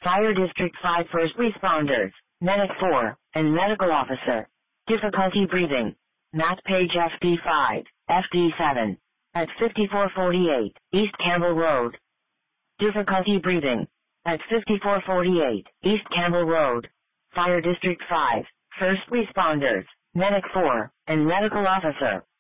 Fire District 5 first responders, Medic 4, and Medical Officer. Difficulty breathing. Map page FD5, FD7. At 5448, East Campbell Road. Difficulty breathing. At 5448, East Campbell Road. Fire District 5, first responders, Medic 4, and Medical Officer.